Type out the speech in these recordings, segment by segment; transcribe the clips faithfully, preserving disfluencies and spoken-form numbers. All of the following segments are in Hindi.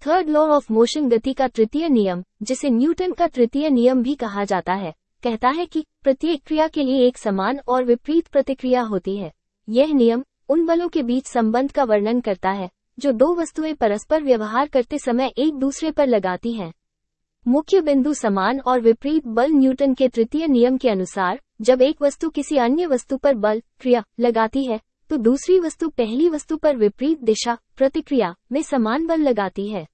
थर्ड लॉ ऑफ मोशन गति का तृतीय नियम, जिसे न्यूटन का तृतीय नियम भी कहा जाता है, कहता है कि प्रत्येक क्रिया के लिए एक समान और विपरीत प्रतिक्रिया होती है। यह नियम उन बलों के बीच संबंध का वर्णन करता है जो दो वस्तुएं परस्पर व्यवहार करते समय एक दूसरे पर लगाती हैं। मुख्य बिंदु समान और विपरीत बल। न्यूटन के तृतीय नियम के अनुसार जब एक वस्तु किसी अन्य वस्तु पर बल क्रिया लगाती है तो दूसरी वस्तु पहली वस्तु पर विपरीत दिशा प्रतिक्रिया में समान बल लगाती है।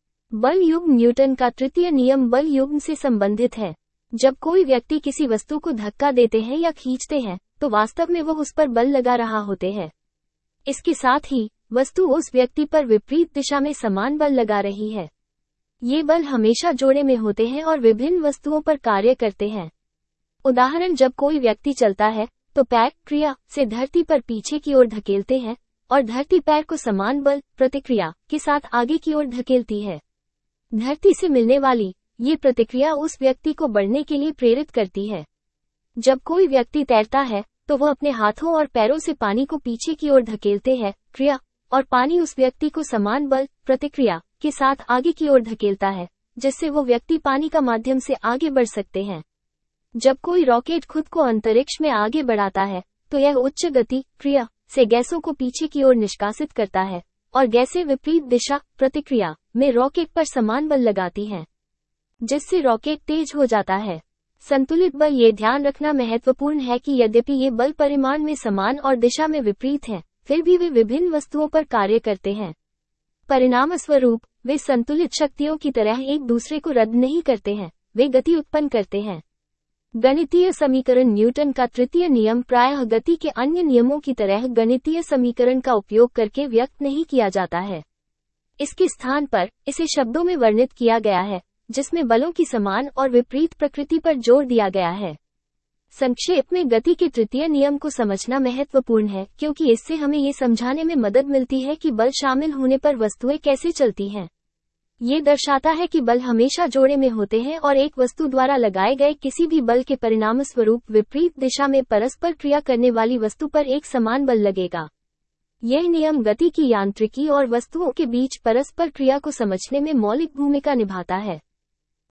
बल युग्म। न्यूटन का तृतीय नियम बल युग्म से संबंधित है। जब कोई व्यक्ति किसी वस्तु को धक्का देते हैं या खींचते हैं तो वास्तव में वह उस पर बल लगा रहा होते हैं। इसके साथ ही वस्तु उस व्यक्ति पर विपरीत दिशा में समान बल लगा रही है। ये बल हमेशा जोड़े में होते हैं और विभिन्न वस्तुओं पर कार्य करते हैं। उदाहरण, जब कोई व्यक्ति चलता है तो पैर क्रिया से धरती पर पीछे की ओर धकेलते हैं और धरती पैर को समान बल प्रतिक्रिया के साथ आगे की ओर धकेलती है। धरती से मिलने वाली ये प्रतिक्रिया उस व्यक्ति को बढ़ने के लिए प्रेरित करती है। जब कोई व्यक्ति तैरता है तो वह अपने हाथों और पैरों से पानी को पीछे की ओर धकेलते हैं क्रिया, और पानी उस व्यक्ति को समान बल प्रतिक्रिया के साथ आगे की ओर धकेलता है, जिससे वो व्यक्ति पानी का माध्यम से आगे बढ़ सकते हैं। जब कोई रॉकेट खुद को अंतरिक्ष में आगे बढ़ाता है तो यह उच्च गति क्रिया से गैसों को पीछे की ओर निष्कासित करता है और गैसें विपरीत दिशा प्रतिक्रिया में रॉकेट पर समान बल लगाती हैं, जिससे रॉकेट तेज हो जाता है। संतुलित बल। ये ध्यान रखना महत्वपूर्ण है कि यद्यपि ये बल परिमाण में समान और दिशा में विपरीत हैं, फिर भी वे विभिन्न वस्तुओं पर कार्य करते हैं। परिणामस्वरूप वे संतुलित शक्तियों की तरह एक दूसरे को रद्द नहीं करते हैं, वे गति उत्पन्न करते हैं। गणितीय समीकरण। न्यूटन का तृतीय नियम प्रायः गति के अन्य नियमों की तरह गणितीय समीकरण का उपयोग करके व्यक्त नहीं किया जाता है। इसके स्थान पर इसे शब्दों में वर्णित किया गया है, जिसमें बलों की समान और विपरीत प्रकृति पर जोर दिया गया है। संक्षेप में, गति के तृतीय नियम को समझना महत्वपूर्ण है क्योंकि इससे हमें ये समझाने में मदद मिलती है कि बल शामिल होने पर वस्तुएं कैसे चलती हैं। ये दर्शाता है कि बल हमेशा जोड़े में होते हैं और एक वस्तु द्वारा लगाए गए किसी भी बल के परिणामस्वरूप विपरीत दिशा में परस्पर क्रिया करने वाली वस्तु पर एक समान बल लगेगा। यह नियम गति की यांत्रिकी और वस्तुओं के बीच परस्पर क्रिया को समझने में मौलिक भूमिका निभाता है।